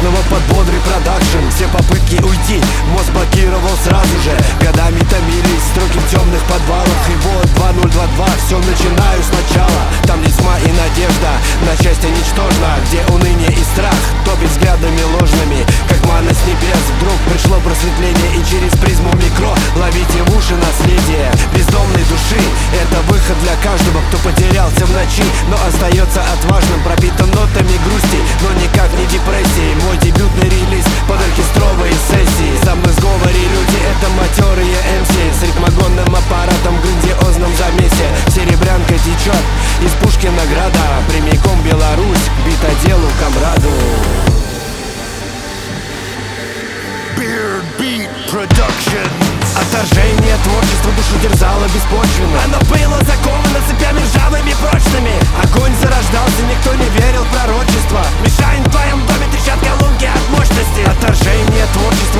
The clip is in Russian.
снова под бодрый продакшн. Все попытки уйти мозг блокировал сразу же. Годами томились строки в темных подвалах. И вот 2022, все начинаю сначала. Там где тьма и надежда на счастье ничтожно, где уныние и страх топит взглядами ложными, как манна с небес. Вдруг пришло просветление, и через призму микро ловите в уши наследие бездомной души. Это выход для каждого, кто потерялся в ночи, но остается отважным, пропитан нотами грусти, но никак не депрессии. Мой дебютный релиз под оркестровые сессии. Со мной в сговоре люди, это матерые МС с ритмогонным аппаратом в грандиозном замесе. Серебрянка течет из Пушкинограда прямиком в Беларусь к битоделу комраду. Beard Beat Productions. Отторжение творчества душу терзало беспочвенно. Оно было заковано цепями ржавыми прочными. Огонь зарождался, никто не верил в пророчество. Мишань в твоем доме трещат колонки от мощности. Отторжение творчества